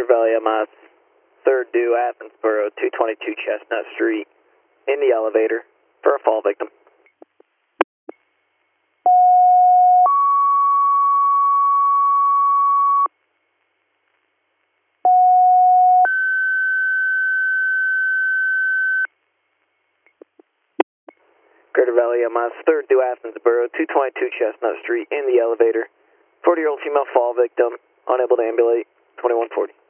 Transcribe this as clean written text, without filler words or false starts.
Greater Valley MS, 3rd due, Athensboro, 222 Chestnut Street, in the elevator for a fall victim. Greater Valley MS, 3rd due, Athensboro, 222 Chestnut Street, in the elevator. 40-year-old female fall victim, unable to ambulate, 2140.